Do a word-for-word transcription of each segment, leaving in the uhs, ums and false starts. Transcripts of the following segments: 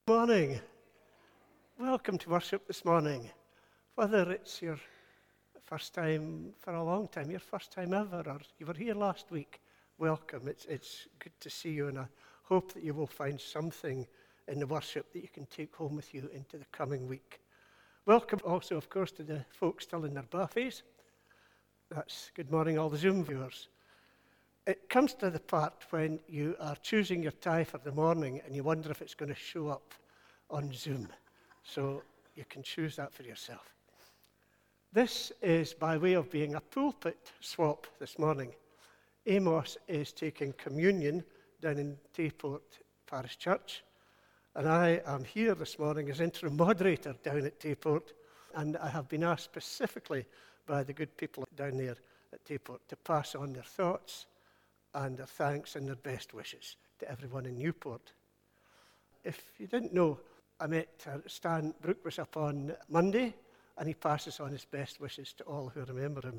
Morning. Welcome to worship this morning. Whether it's your first time for a long time, your first time ever, or you were here last week, welcome. It's, it's good to see you, and I hope that you will find something in the worship that you can take home with you into the coming week. Welcome also, of course, to the folks still in their buffets. That's good morning, all the Zoom viewers. It comes to the part when you are choosing your tie for the morning and you wonder if it's going to show up on Zoom. So you can choose that for yourself. This is by way of being a pulpit swap this morning. Amos is taking communion down in Tayport Parish Church, and I am here this morning as interim moderator down at Tayport, and I have been asked specifically by the good people down there at Tayport to pass on their thoughts and their thanks and their best wishes to everyone in Newport. If you didn't know, I met uh, Stan Brooke was up on Monday, and he passes on his best wishes to all who remember him.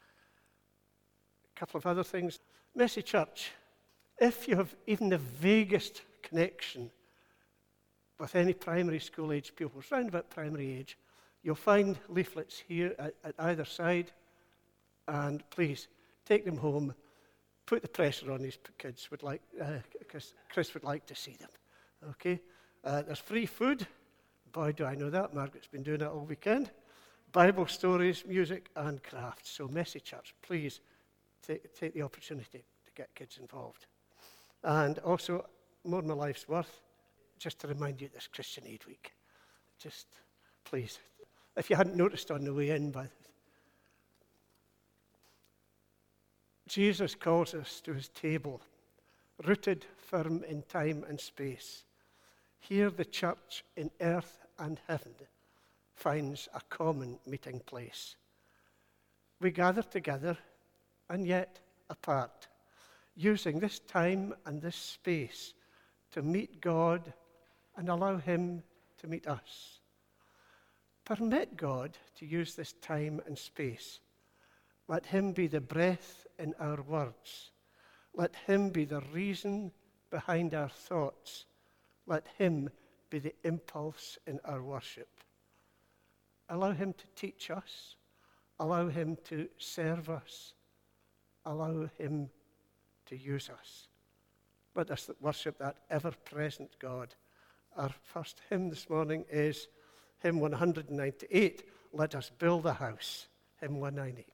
A couple of other things. Messy Church, if you have even the vaguest connection with any primary school age pupils, round about primary age, you'll find leaflets here at, at either side, and please take them home. Put the pressure on these kids, would like, because uh, Chris would like to see them. Okay? Uh, there's free food. Boy, do I know that. Margaret's been doing that all weekend. Bible stories, music, and crafts. So, Messy Church, please take, take the opportunity to get kids involved. And also, more than my life's worth, just to remind you this Christian Aid Week. Just, please. If you hadn't noticed on the way in, by Jesus calls us to his table, rooted firm in time and space. Here the church in earth and heaven finds a common meeting place. We gather together and yet apart, using this time and this space to meet God and allow him to meet us. Permit God to use this time and space. Let him be the breath in our words. Let him be the reason behind our thoughts. Let him be the impulse in our worship. Allow him to teach us. Allow him to serve us. Allow him to use us. Let us worship that ever-present God. Our first hymn this morning is hymn one ninety-eight, Let Us Build a House, hymn one ninety-eight.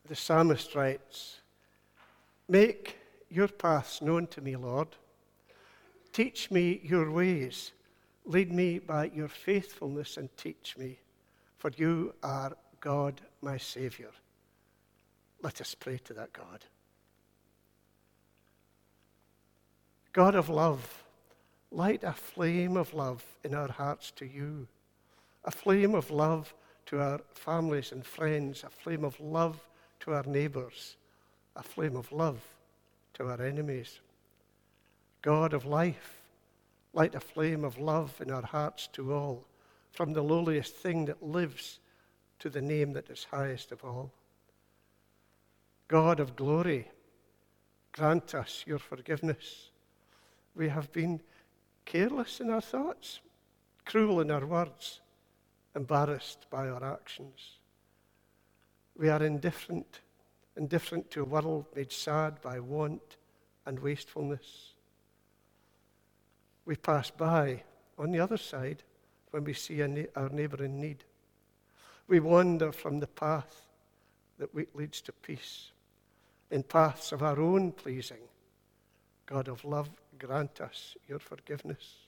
The psalmist writes, "Make your paths known to me, Lord. Teach me your ways. Lead me by your faithfulness and teach me, for you are God, my Saviour." Let us pray to that God. God of love, light a flame of love in our hearts to you, a flame of love to our families and friends, a flame of love to our neighbours, a flame of love to our enemies. God of life, light a flame of love in our hearts to all, from the lowliest thing that lives to the name that is highest of all. God of glory, grant us your forgiveness. We have been careless in our thoughts, cruel in our words, embarrassed by our actions. We are indifferent, indifferent to a world made sad by want and wastefulness. We pass by on the other side when we see a na- our neighbour in need. We wander from the path that we- leads to peace, in paths of our own pleasing. God of love, grant us your forgiveness.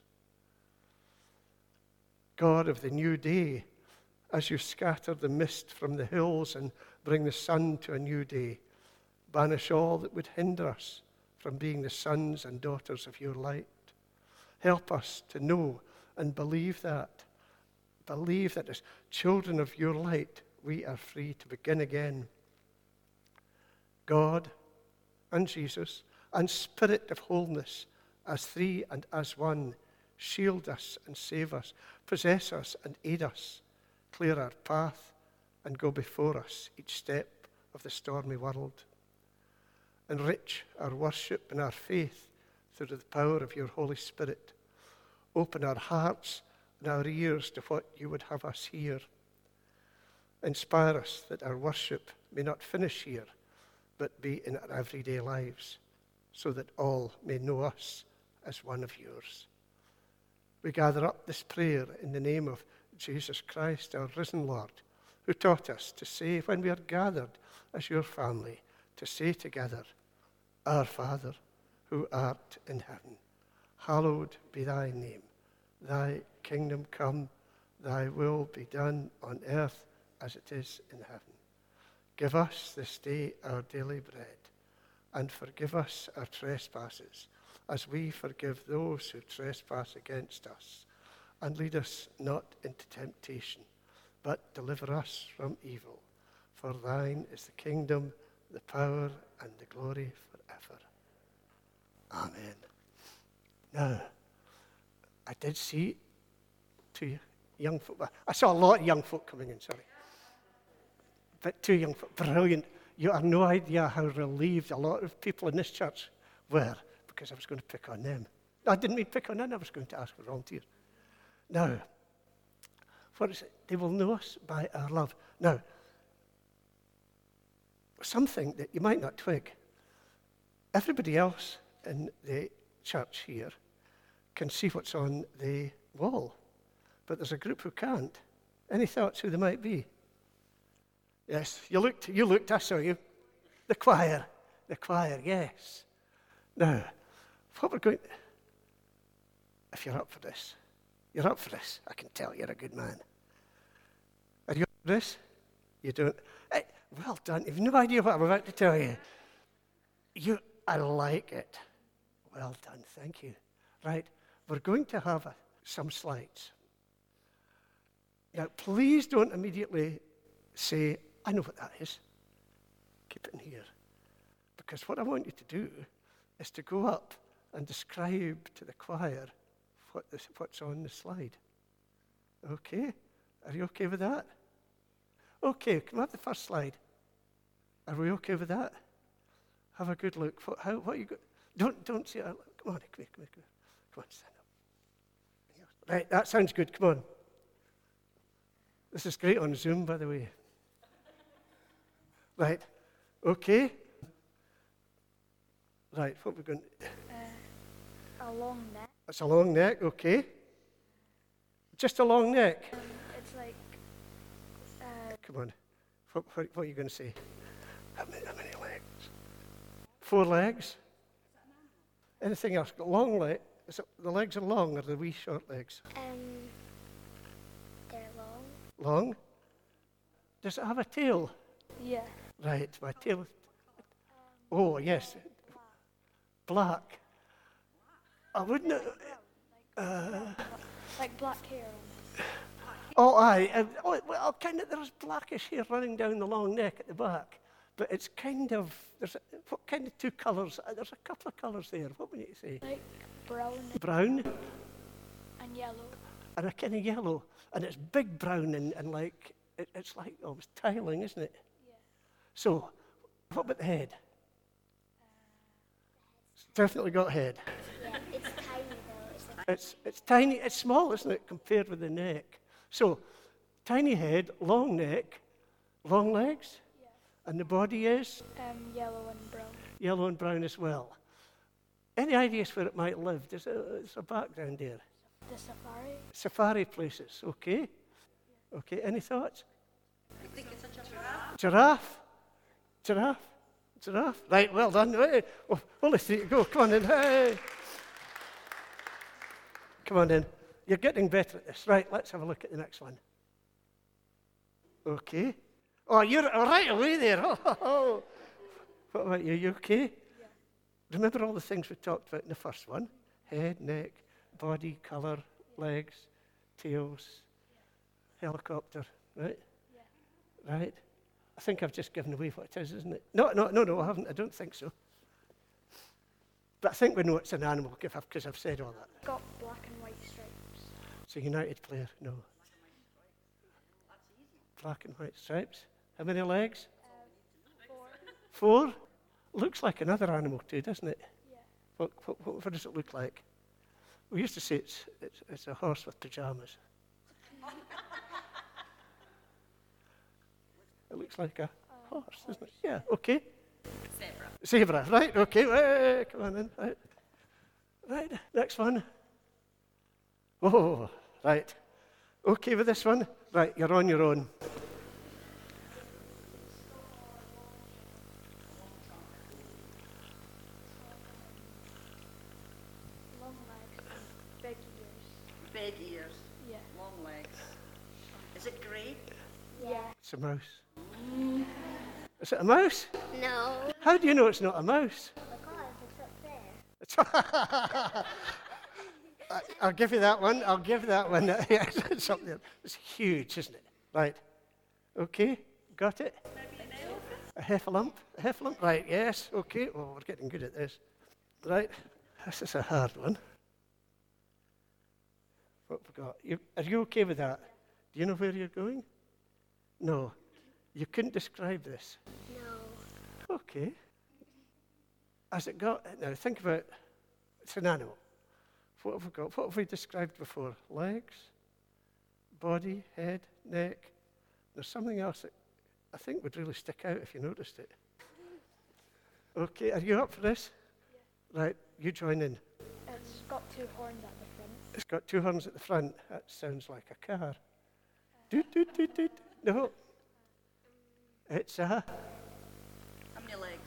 God of the new day, as you scatter the mist from the hills and bring the sun to a new day, banish all that would hinder us from being the sons and daughters of your light. Help us to know and believe that. Believe that as children of your light, we are free to begin again. God and Jesus and Spirit of wholeness, as three and as one, shield us and save us, possess us and aid us, clear our path and go before us each step of the stormy world. Enrich our worship and our faith through the power of your Holy Spirit. Open our hearts and our ears to what you would have us hear. Inspire us that our worship may not finish here, but be in our everyday lives, so that all may know us as one of yours. We gather up this prayer in the name of Jesus Christ, our risen Lord, who taught us to say when we are gathered as your family, to say together, "Our Father, who art in heaven, hallowed be thy name. Thy kingdom come, thy will be done on earth as it is in heaven. Give us this day our daily bread, and forgive us our trespasses, as we forgive those who trespass against us. And lead us not into temptation, but deliver us from evil. For thine is the kingdom, the power, and the glory forever. Amen." Now, I did see two young folk. I saw a lot of young folk coming in, sorry. But two young folk, brilliant. You have no idea how relieved a lot of people in this church were, because I was going to pick on them. I didn't mean pick on them, I was going to ask for volunteers. Now, what is it? They will know us by our love. Now, something that you might not twig. Everybody else in the church here can see what's on the wall, but there's a group who can't. Any thoughts who they might be? Yes, you looked, you looked, I saw you. The choir, the choir, yes. Now, what we're going, if you're up for this, you're up for this. I can tell you're a good man. Are you up for this? You don't? Hey, well done. You've no idea what I'm about to tell you. You, I like it. Well done, thank you. Right, we're going to have a, some slides. Now, please don't immediately say, "I know what that is." Keep it in here. Because what I want you to do is to go up and describe to the choir what this, what's on the slide. Okay? Are you okay with that? Okay, can we have the first slide? Are we okay with that? Have a good look. What, how, what you got? Don't, don't say, oh, come on, come here, come here, come here. Come on, stand up. Right, that sounds good, come on. This is great on Zoom, by the way. Right, okay. Right, what we're going to... Uh, a long neck. That's a long neck, okay. Just a long neck. Um, it's like... Uh, Come on, what, what, what are you going to say? How many, how many legs? Four legs. Anything else? Got long legs? The legs are long, or the wee short legs? Um, they're long. Long. Does it have a tail? Yeah. Right, my tail. Oh, yes. Black. I wouldn't. Uh, Like black hair. oh, aye. Uh, oh, well, kind of. There's blackish hair running down the long neck at the back, but it's kind of. There's a, what kind of two colours? Uh, there's a couple of colours there. What would you say? Like brown Brown and yellow. and a kind of yellow, and it's big brown and, and like it, it's like almost tiling, isn't it? Yeah. So, what about the head? It's definitely got head. Yeah, it's tiny though. It's like It's it's tiny. It's small, isn't it, compared with the neck? So, tiny head, long neck, long legs, yeah. and the body is Um, yellow and brown. yellow and brown as well. Any ideas where it might live? There's a, there's a background there. The safari. Safari places, okay? Okay, any thoughts? I think it's a giraffe. Giraffe? Giraffe? Giraffe? Right, well done. Hey, well, only three to go. Come on in. Hey. Come on in. You're getting better at this. Right, let's have a look at the next one. Okay. Oh, you're right away there. Oh, what about you? You okay? Yeah. Remember all the things we talked about in the first one? Head, neck, body, colour, legs, tails, helicopter, right? Yeah. Right? I think I've just given away what it is, isn't it? No, no, no, no, I haven't. I don't think so. But I think we know it's an animal because I've said all that. Got black and white stripes. It's a United player, no. Black and white stripes. How many legs? Four. Four? Looks like another animal too, doesn't it? Yeah. What, what, what, what does it look like? We used to say it's, it's, it's a horse with pajamas. It looks like a horse, doesn't it? Yeah, okay. Zebra. Zebra, right, okay. Hey, come on in. Right. Right, next one. Oh, right. Okay with this one? Right, you're on your own. Long legs and big ears. Big ears. Yeah. Long legs. Is it grey? Yeah. It's a mouse. Is it a mouse? No. How do you know it's not a mouse? Because it's up there. I- I'll give you that one. I'll give that one. Yes, it's up there. It's huge, isn't it? Right. Okay. Got it? A heffalump. A heffalump. Right. Yes. Okay. Oh, we're getting good at this. Right. This is a hard one. What have we got? You, are you okay with that? Do you know where you're going? No. You couldn't describe this. No. Okay. Has it got, now think about, it's an animal. What have we got? What have we described before? Legs, body, head, neck. There's something else that I think would really stick out if you noticed it. Okay, are you up for this? Yeah. Right, you join in. It's got two horns at the front. It's got two horns at the front. That sounds like a car. Doot, doot, doot, doot. No. It's a... How many legs?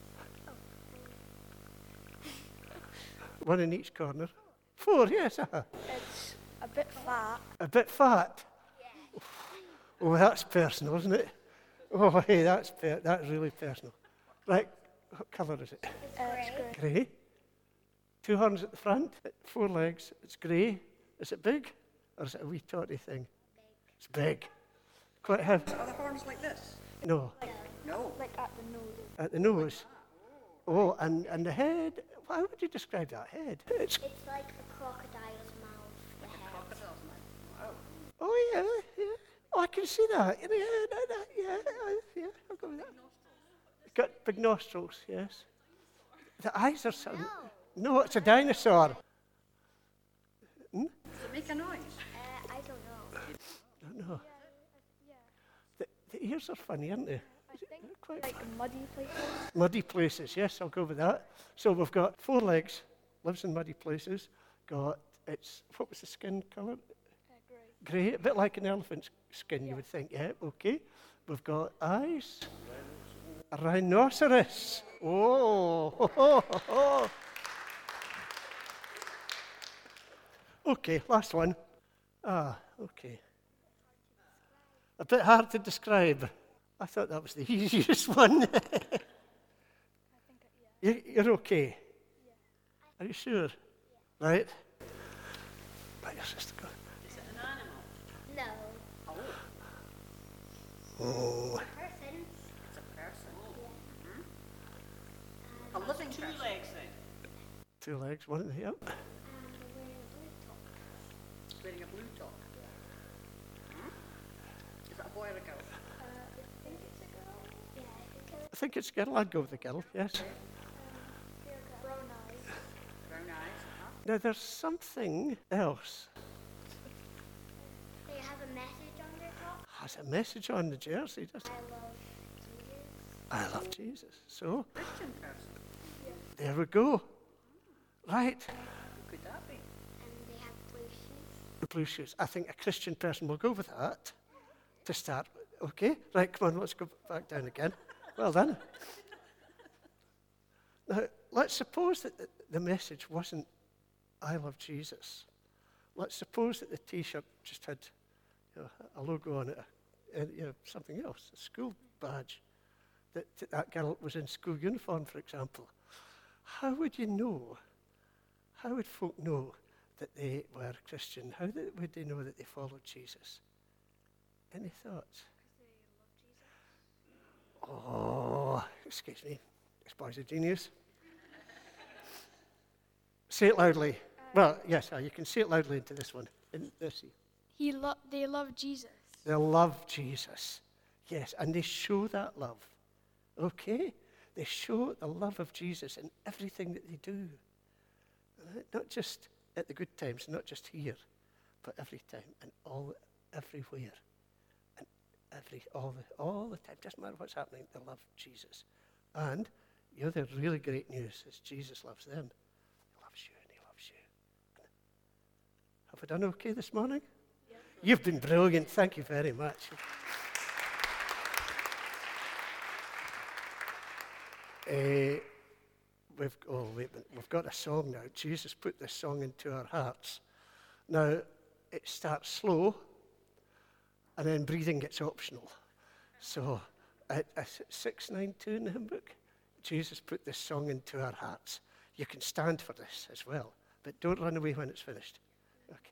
One in each corner. Four, yes. Uh-huh. It's a bit fat. A bit fat. Yeah. Oh, that's personal, isn't it? Oh, hey, that's per- that's really personal. Right, what colour is it? Uh, it's grey. Grey. Two horns at the front, four legs. It's grey. Is it big, or is it a wee totty thing? Big. It's big. Quite heavy. Are the horns like this? No, No. Like at the nose. at the nose. Oh, and, and the head. How would you describe that head? It's, It's like a crocodile's mouth. The head. Crocodile's mouth. Wow. oh yeah, yeah. Oh, I can see that. Yeah, yeah, yeah, yeah, yeah. I'll go with that. It's got big nostrils. Yes. The eyes are so. No, it's a dinosaur. Hmm? Does it make a noise? Uh, I don't know. I don't know. Yeah. The, the ears are funny, aren't they? I think They're quite like muddy places. muddy places. Yes, I'll go with that. So we've got four legs, lives in muddy places. Got its, what was the skin colour? Uh, grey. Grey, a bit like an elephant's skin, you Yeah. would think. Yeah, okay. We've got eyes. a rhinoceros. Oh, ho, ho, ho, ho. Okay, last one. Ah, okay. A bit hard to describe. I thought that was the easiest one. you, you're okay? Are you sure? Right? Let your sister go. Is it an animal? No. Oh, Oh, Person. it's a person. Um, A living Two person. legs then. two legs, one, yep. and wearing a blue top. Wearing a blue top. Hmm? Is it a boy or a girl? Uh, I think it's a girl. Yeah, I think I think it's girl. I'd go with the girl, yes. it's um, brown eyes. Brown eyes. Huh? Now, there's something else. They have a message on their top. Has a message on the jersey, does it? I love Jesus. I love Jesus. So, Christian person. there we go. Right. Who could that be? And they have blue shoes. The blue shoes. I think a Christian person will go with that to start with. Okay, right, come on, let's go back down again. Well done. Now, let's suppose that the, the message wasn't, I love Jesus. Let's suppose that the T-shirt just had you know, a logo on it, and you know, something else, a school badge, that that that girl was in school uniform, for example. How would you know? How would folk know that they were Christian? How th- would they know that they followed Jesus? Any thoughts? Oh, excuse me. This boy's a genius. Say it loudly. Well, yes, uh, you can say it loudly into this one. In this. He lo- they love Jesus. They love Jesus. Yes, and they show that love. Okay? They show the love of Jesus in everything that they do. Right? Not just at the good times, not just here, but every time and all, everywhere. And every, all the, all the time. Doesn't matter what's happening, they love Jesus. And the other really great news is Jesus loves them. He loves you and he loves you. Have I done okay this morning? Yep. You've been brilliant. Thank you very much. Uh, we've, oh, wait a minute. We've got a song now. Jesus put this song into our hearts. Now, it starts slow, and then breathing gets optional. So, at, at six ninety-two in the hymn book, Jesus put this song into our hearts. You can stand for this as well, but don't run away when it's finished. Okay.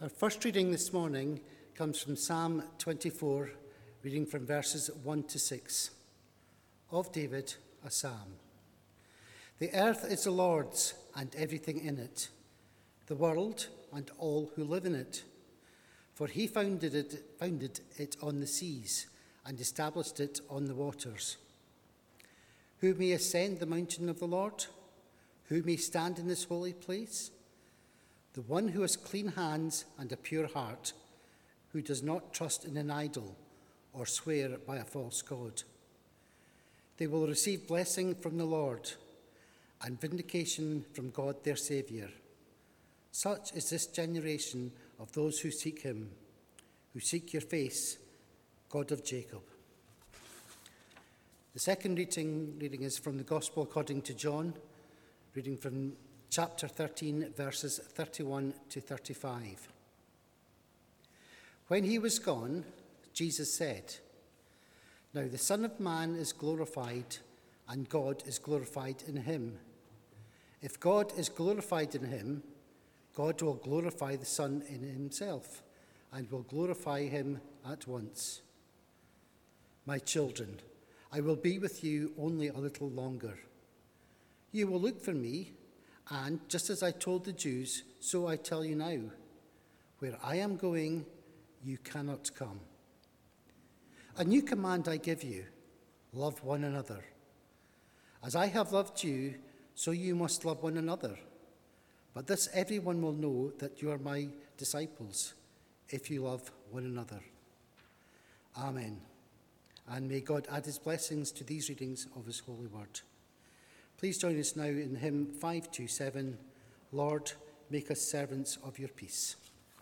Our first reading this morning comes from Psalm twenty-four, reading from verses one to six. Of David, a psalm. The earth is the Lord's and everything in it, the world and all who live in it. For he founded it, founded it on the seas and established it on the waters. Who may ascend the mountain of the Lord? Who may stand in his holy place? The one who has clean hands and a pure heart, who does not trust in an idol or swear by a false god. They will receive blessing from the Lord and vindication from God their Saviour. Such is this generation of those who seek him, who seek your face, God of Jacob. The second reading, reading is from the Gospel according to John, reading from chapter thirteen, verses thirty-one to thirty-five. When he was gone, Jesus said, "Now the Son of Man is glorified, and God is glorified in him. If God is glorified in him, God will glorify the Son in himself, and will glorify him at once. My children, I will be with you only a little longer. You will look for me, and just as I told the Jews, so I tell you now, where I am going, you cannot come. A new command I give you, love one another. As I have loved you, so you must love one another. But this everyone will know that you are my disciples, if you love one another." Amen. And may God add his blessings to these readings of his holy word. Please join us now in hymn five two seven, Lord, make us servants of your peace.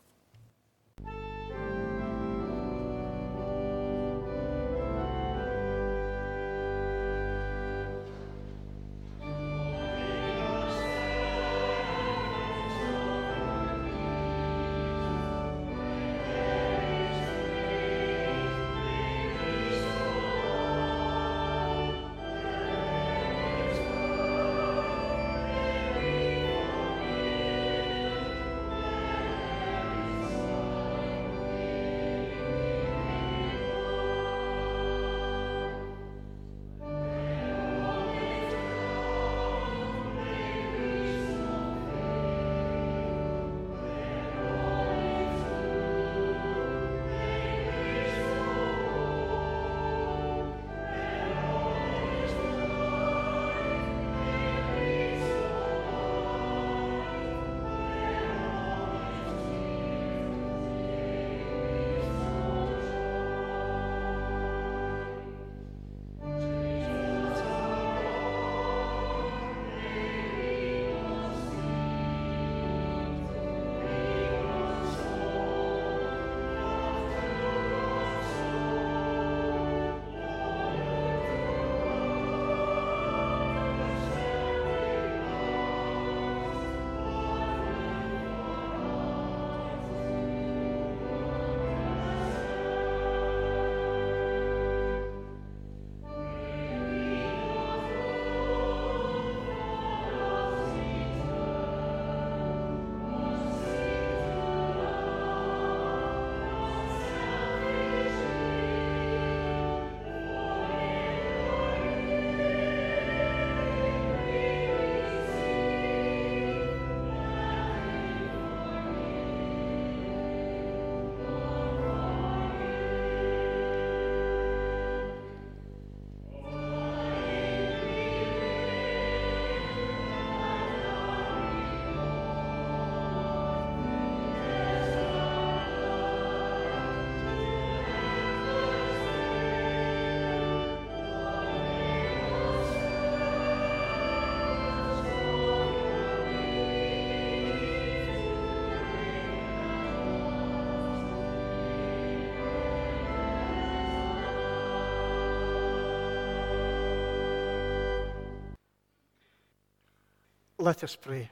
Let us pray.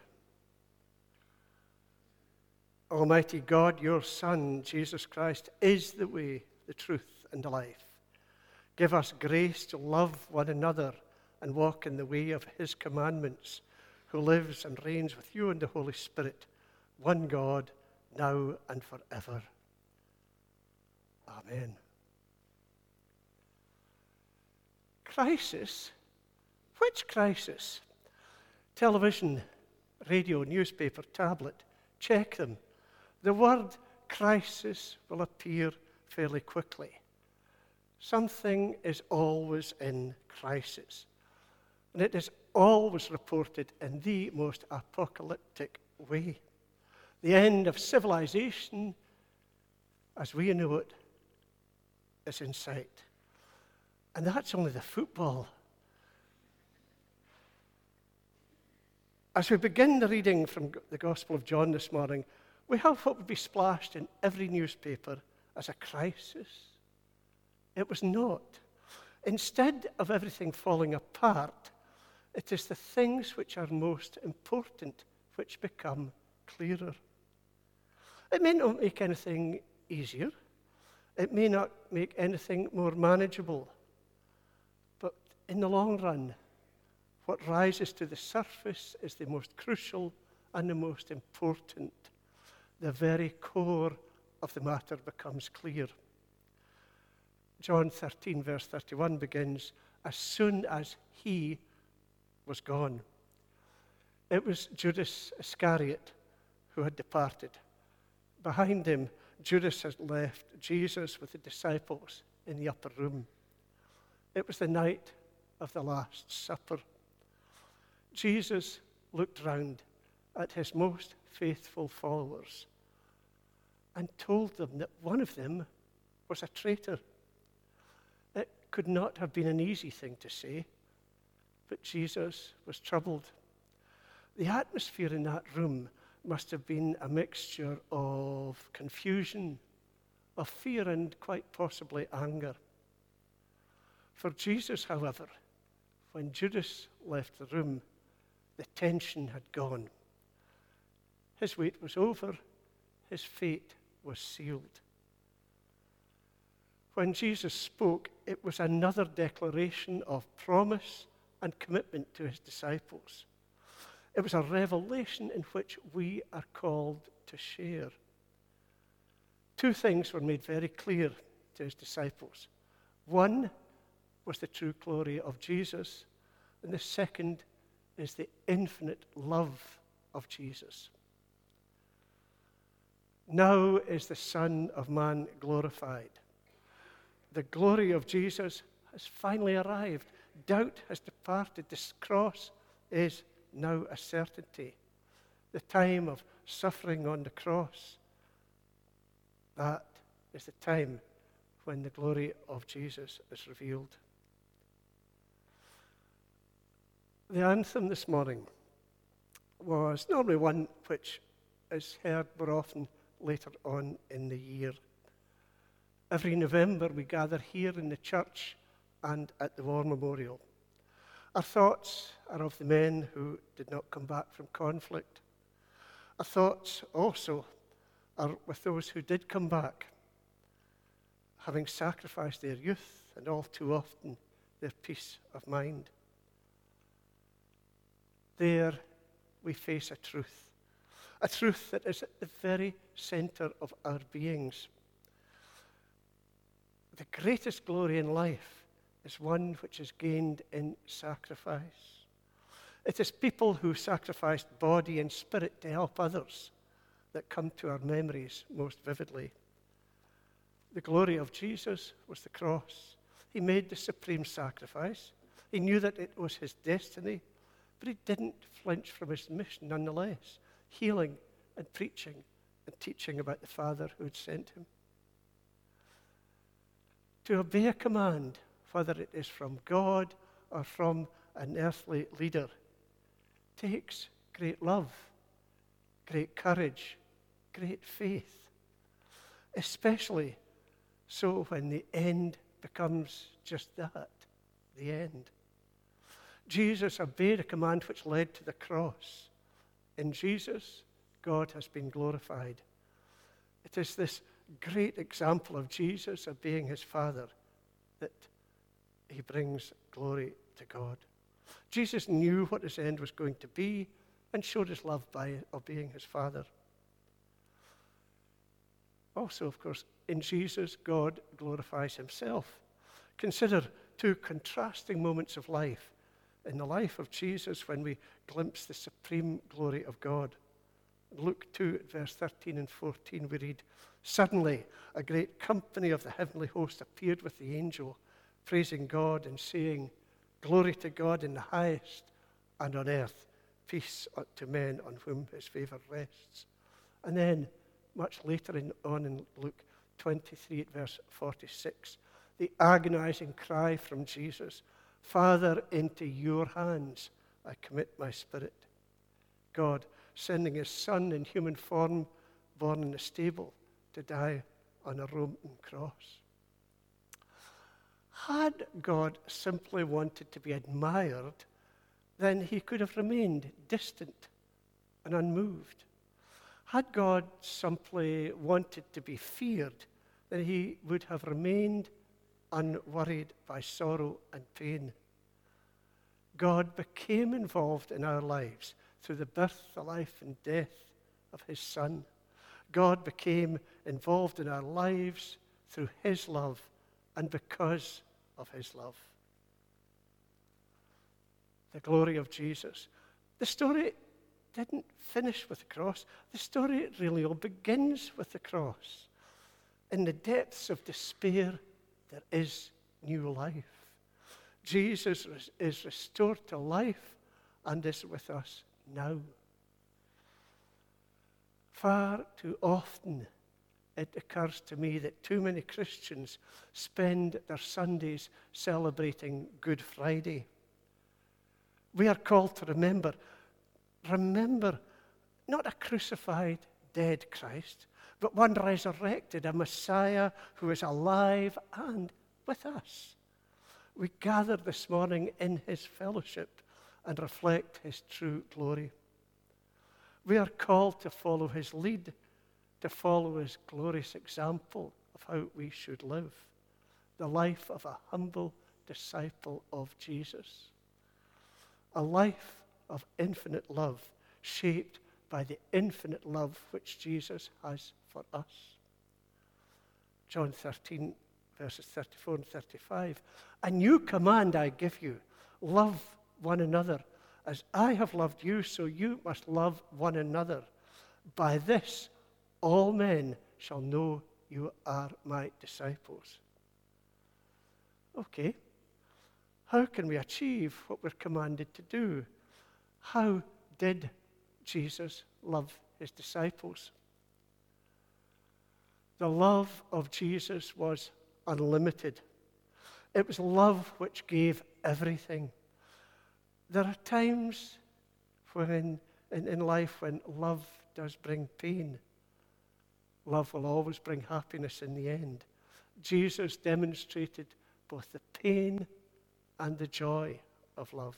Almighty God, your Son, Jesus Christ, is the way, the truth, and the life. Give us grace to love one another and walk in the way of his commandments, who lives and reigns with you in the Holy Spirit, one God, now and forever. Amen. Crisis? Which crisis? Television, radio, newspaper, tablet, check them. The word crisis will appear fairly quickly. Something is always in crisis. And it is always reported in the most apocalyptic way. The end of civilization, as we know it, is in sight. And that's only the football. As we begin the reading from the Gospel of John this morning, we have what would be splashed in every newspaper as a crisis. It was not. Instead of everything falling apart, it is the things which are most important which become clearer. It may not make anything easier. It may not make anything more manageable. But in the long run, what rises to the surface is the most crucial and the most important. The very core of the matter becomes clear. John thirteen, verse thirty-one begins, as soon as he was gone. It was Judas Iscariot who had departed. Behind him, Judas had left Jesus with the disciples in the upper room. It was the night of the Last Supper. Jesus looked round at his most faithful followers and told them that one of them was a traitor. It could not have been an easy thing to say, but Jesus was troubled. The atmosphere in that room must have been a mixture of confusion, of fear, and quite possibly anger. For Jesus, however, when Judas left the room, the tension had gone. His wait was over. His fate was sealed. When Jesus spoke, it was another declaration of promise and commitment to his disciples. It was a revelation in which we are called to share. Two things were made very clear to his disciples. One was the true glory of Jesus, and the second is the infinite love of Jesus. Now is the Son of Man glorified. The glory of Jesus has finally arrived. Doubt has departed. This cross is now a certainty. The time of suffering on the cross, that is the time when the glory of Jesus is revealed. The anthem this morning was normally one which is heard more often later on in the year. Every November we gather here in the church and at the War Memorial. Our thoughts are of the men who did not come back from conflict. Our thoughts also are with those who did come back, having sacrificed their youth and all too often their peace of mind. There we face a truth, a truth that is at the very center of our beings. The greatest glory in life is one which is gained in sacrifice. It is people who sacrificed body and spirit to help others that come to our memories most vividly. The glory of Jesus was the cross. He made the supreme sacrifice. He knew that it was his destiny, but he didn't flinch from his mission nonetheless, healing and preaching and teaching about the Father who had sent him. To obey a command, whether it is from God or from an earthly leader, takes great love, great courage, great faith, especially so when the end becomes just that, the end. Jesus obeyed a command which led to the cross. In Jesus, God has been glorified. It is this great example of Jesus obeying his Father that he brings glory to God. Jesus knew what his end was going to be and showed his love by obeying his Father. Also, of course, in Jesus, God glorifies himself. Consider two contrasting moments of life in the life of Jesus when we glimpse the supreme glory of God. Luke two, verse thirteen and fourteen, we read, "Suddenly a great company of the heavenly host appeared with the angel, praising God and saying, 'Glory to God in the highest, and on earth peace to men on whom his favor rests.'" And then, much later in, on in Luke twenty-three, verse forty-six, the agonizing cry from Jesus, "Father, into your hands I commit my spirit." God sending his Son in human form, born in a stable, to die on a Roman cross. Had God simply wanted to be admired, then he could have remained distant and unmoved. Had God simply wanted to be feared, then he would have remained unworried by sorrow and pain. God became involved in our lives through the birth, the life, and death of his Son. God became involved in our lives through his love and because of his love. The glory of Jesus. The story didn't finish with the cross. The story really all begins with the cross. In the depths of despair, there is new life. Jesus is restored to life and is with us now. Far too often it occurs to me that too many Christians spend their Sundays celebrating Good Friday. We are called to remember, remember not a crucified, dead Christ, but one resurrected, a Messiah who is alive and with us. We gather this morning in his fellowship and reflect his true glory. We are called to follow his lead, to follow his glorious example of how we should live, the life of a humble disciple of Jesus. A life of infinite love, shaped by the infinite love which Jesus has for us. John thirteen, verses thirty-four and thirty-five. "A new command I give you, love one another. As I have loved you, so you must love one another. By this, all men shall know you are my disciples." Okay, how can we achieve what we're commanded to do? How did Jesus love his disciples? The love of Jesus was unlimited. It was love which gave everything. There are times when in, in life when love does bring pain. Love will always bring happiness in the end. Jesus demonstrated both the pain and the joy of love.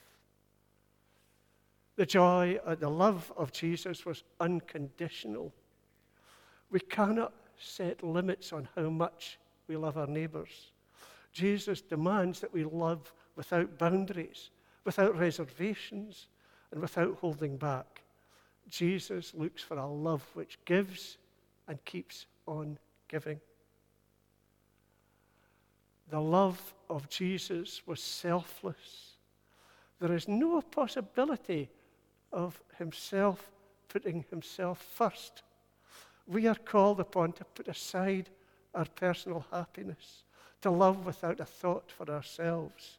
The joy, uh, the love of Jesus was unconditional. We cannot set limits on how much we love our neighbors. Jesus demands that we love without boundaries, without reservations, and without holding back. Jesus looks for a love which gives and keeps on giving. The love of Jesus was selfless. There is no possibility of himself putting himself first. We are called upon to put aside our personal happiness, to love without a thought for ourselves.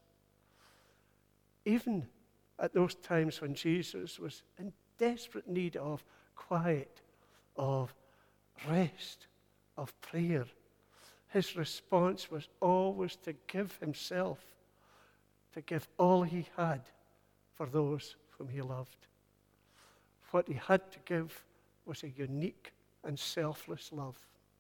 Even at those times when Jesus was in desperate need of quiet, of rest, of prayer, his response was always to give himself, to give all he had for those whom he loved. What he had to give was a unique and selfless love.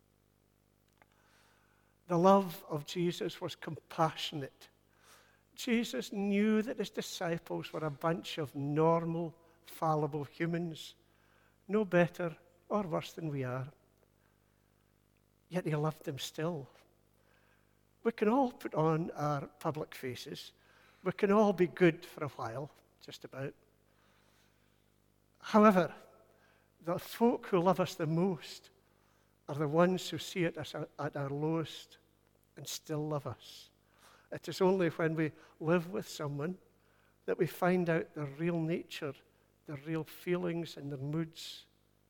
The love of Jesus was compassionate. Jesus knew that his disciples were a bunch of normal, fallible humans, no better or worse than we are. Yet he loved them still. We can all put on our public faces. We can all be good for a while, just about. However, the folk who love us the most are the ones who see it as a, at our lowest and still love us. It is only when we live with someone that we find out their real nature, their real feelings and their moods.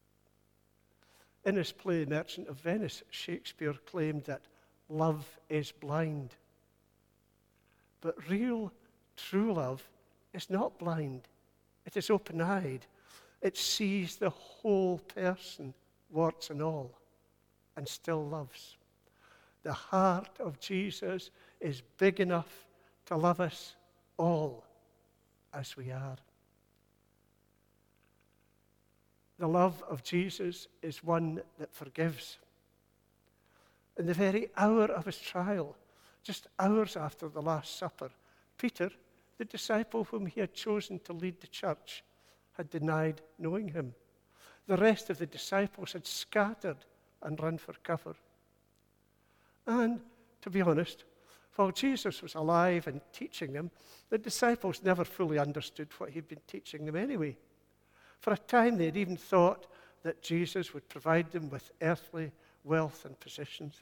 In his play, Merchant of Venice, Shakespeare claimed that love is blind. But real, true love is not blind. It is open-eyed. It sees the whole person, warts and all, and still loves. The heart of Jesus is big enough to love us all as we are. The love of Jesus is one that forgives. In the very hour of his trial, just hours after the Last Supper, Peter, the disciple whom he had chosen to lead the church, had denied knowing him. The rest of the disciples had scattered and run for cover. And, to be honest, while Jesus was alive and teaching them, the disciples never fully understood what he'd been teaching them anyway. For a time, they had even thought that Jesus would provide them with earthly wealth and positions.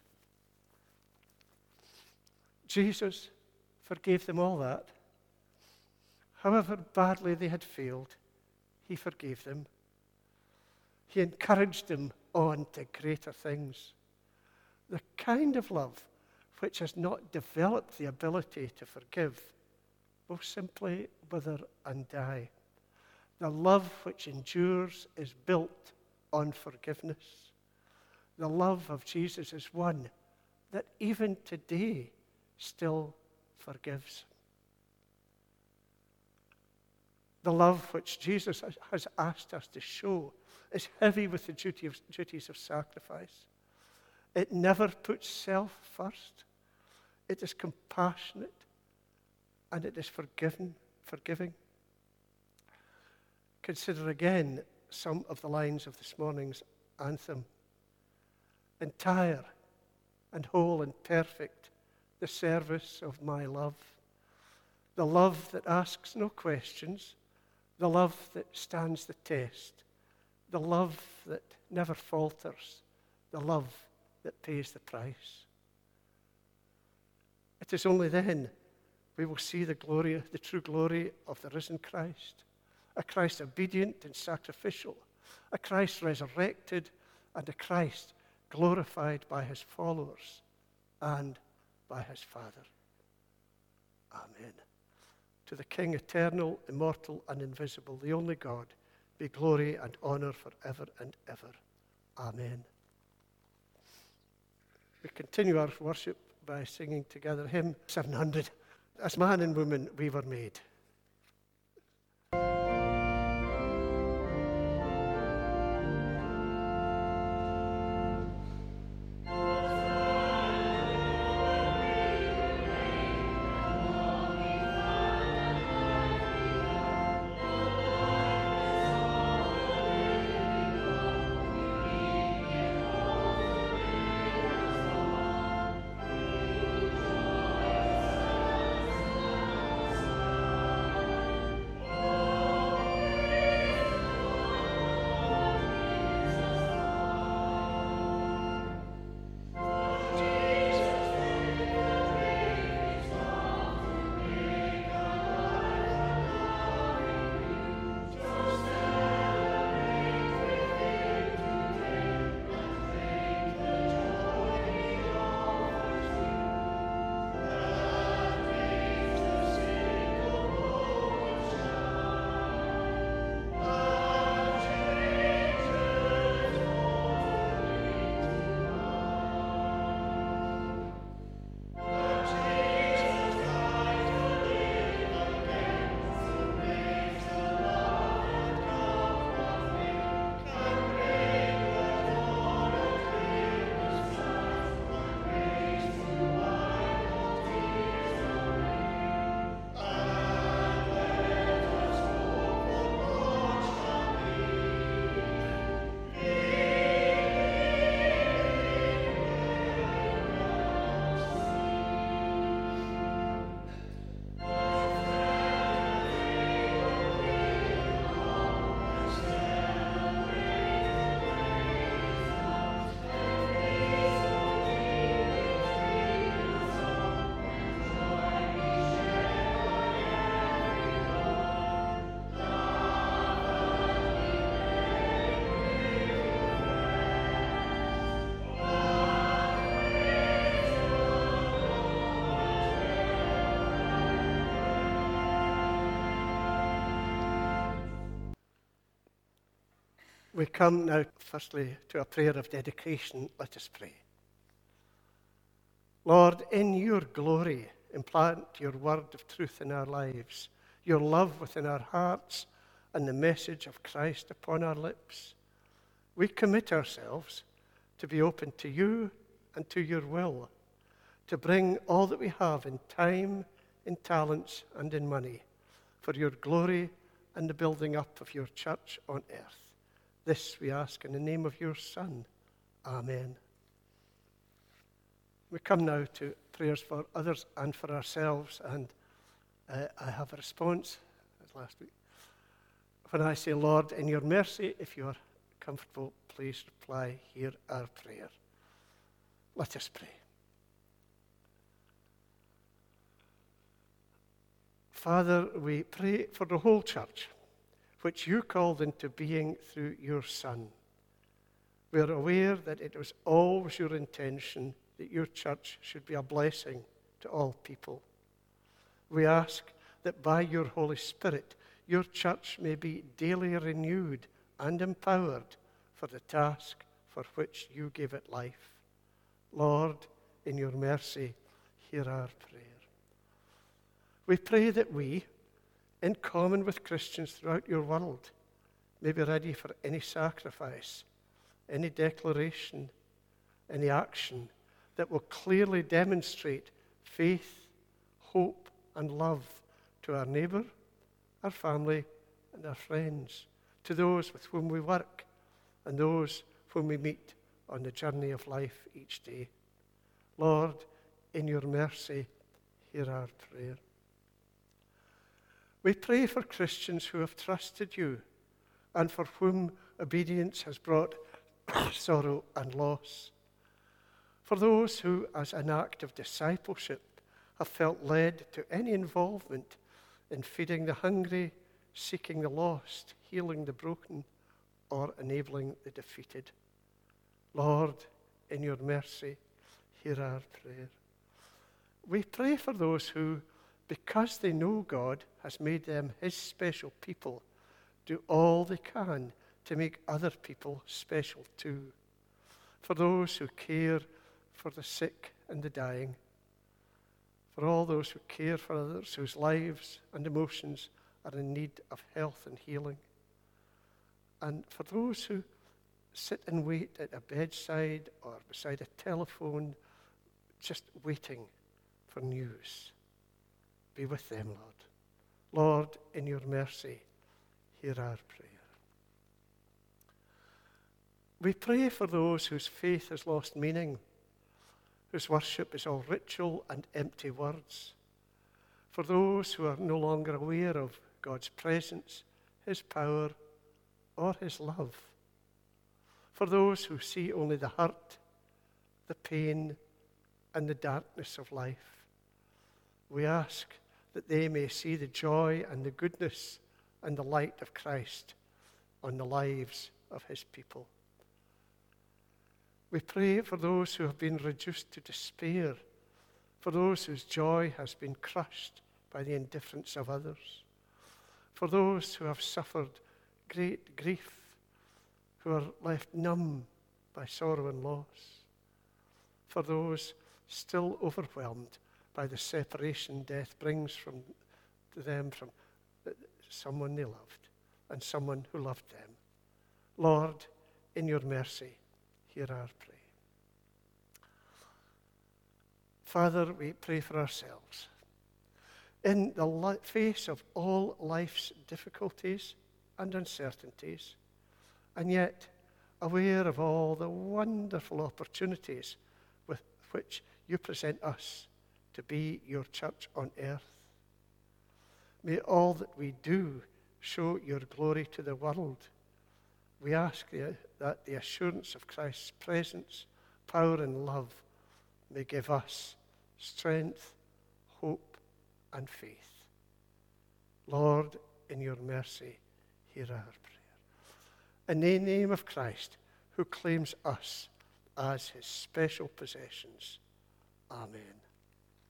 Jesus forgave them all that. However badly they had failed, he forgave them. He encouraged them on to greater things. The kind of love which has not developed the ability to forgive will simply wither and die. The love which endures is built on forgiveness. The love of Jesus is one that even today still forgives. The love which Jesus has asked us to show is heavy with the duty of, duties of sacrifice. It never puts self first. It is compassionate and it is forgiven, forgiving. Consider again some of the lines of this morning's anthem. Entire and whole and perfect, the service of my love. The love that asks no questions, the love that stands the test, the love that never falters, the love that pays the price. It is only then we will see the glory, the true glory of the risen Christ, a Christ obedient and sacrificial, a Christ resurrected, and a Christ glorified by his followers and by his Father. Amen. To the King, eternal, immortal, and invisible, the only God, be glory and honor forever and ever. Amen. We continue our worship by singing together hymn seven hundred. As man and woman we were made. Amen. We come now, firstly, to a prayer of dedication. Let us pray. Lord, in your glory, implant your word of truth in our lives, your love within our hearts, and the message of Christ upon our lips. We commit ourselves to be open to you and to your will, to bring all that we have in time, in talents, and in money, for your glory and the building up of your church on earth. This we ask in the name of your Son. Amen. We come now to prayers for others and for ourselves, and uh, I have a response, as last week. When I say, Lord, in your mercy, if you are comfortable, please reply, hear our prayer. Let us pray. Father, we pray for the whole church, which you called into being through your Son. We are aware that it was always your intention that your church should be a blessing to all people. We ask that by your Holy Spirit, your church may be daily renewed and empowered for the task for which you gave it life. Lord, in your mercy, hear our prayer. We pray that we, in common with Christians throughout your world, may be ready for any sacrifice, any declaration, any action that will clearly demonstrate faith, hope, and love to our neighbour, our family, and our friends, to those with whom we work, and those whom we meet on the journey of life each day. Lord, in your mercy, hear our prayer. We pray for Christians who have trusted you and for whom obedience has brought sorrow and loss. For those who, as an act of discipleship, have felt led to any involvement in feeding the hungry, seeking the lost, healing the broken, or enabling the defeated. Lord, in your mercy, hear our prayer. We pray for those who, because they know God has made them his special people, do all they can to make other people special too. For those who care for the sick and the dying, for all those who care for others whose lives and emotions are in need of health and healing, and for those who sit and wait at a bedside or beside a telephone, just waiting for news. Be with them, Lord. Lord, in your mercy, hear our prayer. We pray for those whose faith has lost meaning, whose worship is all ritual and empty words, for those who are no longer aware of God's presence, his power, or his love, for those who see only the hurt, the pain, and the darkness of life. We ask that they may see the joy and the goodness and the light of Christ on the lives of his people. We pray for those who have been reduced to despair, for those whose joy has been crushed by the indifference of others, for those who have suffered great grief, who are left numb by sorrow and loss, for those still overwhelmed by the separation death brings from to them from someone they loved and someone who loved them. Lord, in your mercy, hear our prayer. Father, we pray for ourselves. In the li- face of all life's difficulties and uncertainties, and yet aware of all the wonderful opportunities with which you present us to be your church on earth. May all that we do show your glory to the world. We ask that the assurance of Christ's presence, power, and love may give us strength, hope, and faith. Lord, in your mercy, hear our prayer. In the name of Christ, who claims us as his special possessions. Amen.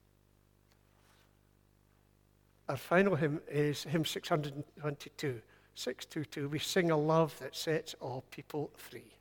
Our final hymn is hymn six hundred twenty-two, six two two, we sing a love that sets all people free.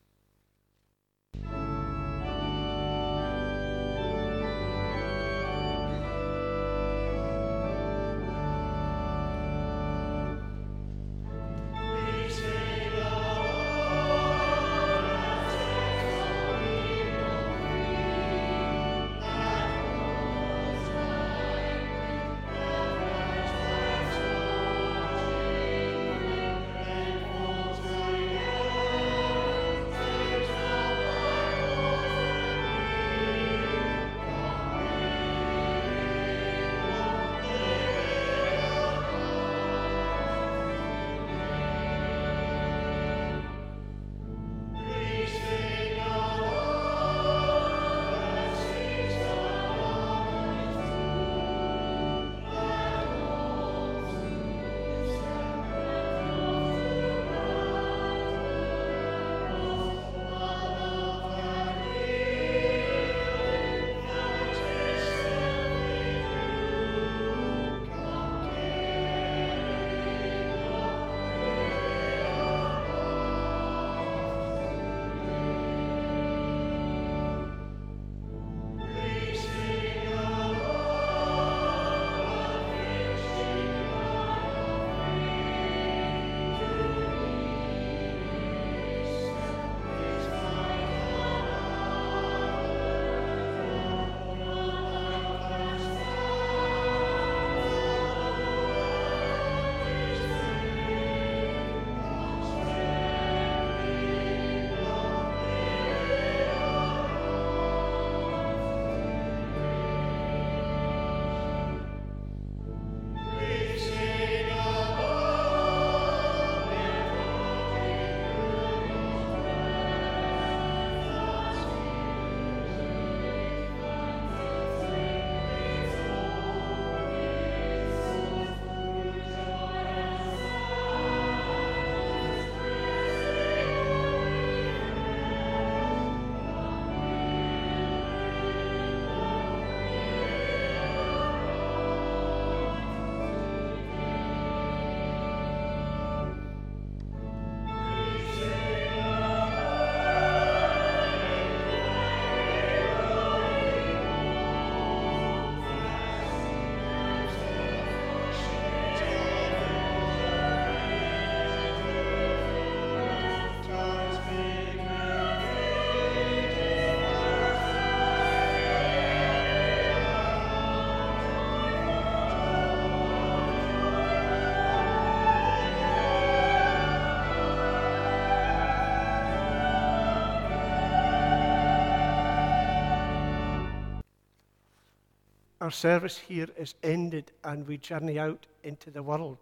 Our service here is ended and we journey out into the world.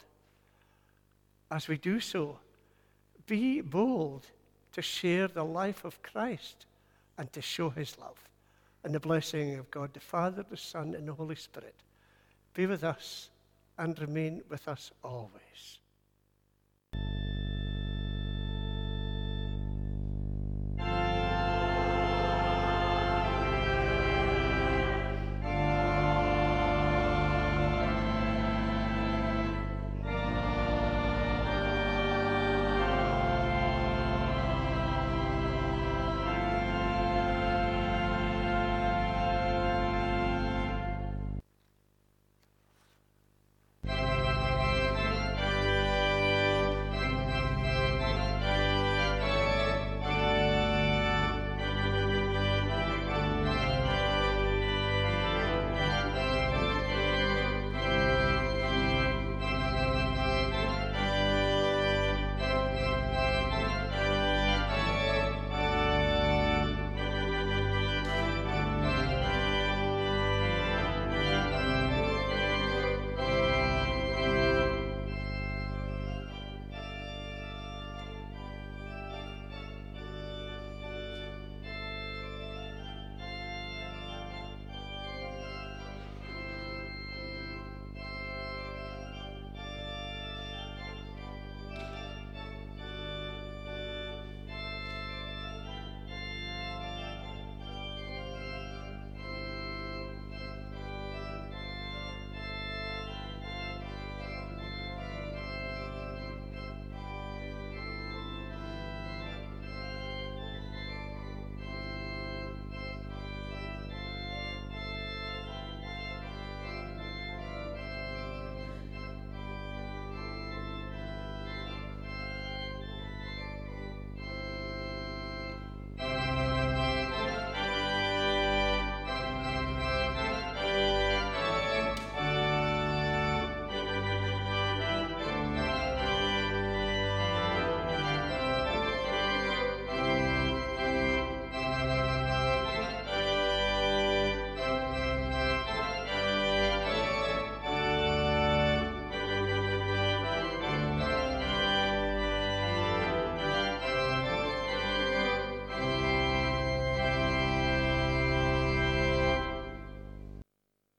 As we do so, be bold to share the life of Christ and to show his love. And the blessing of God, the Father, the Son, and the Holy Spirit be with us and remain with us always.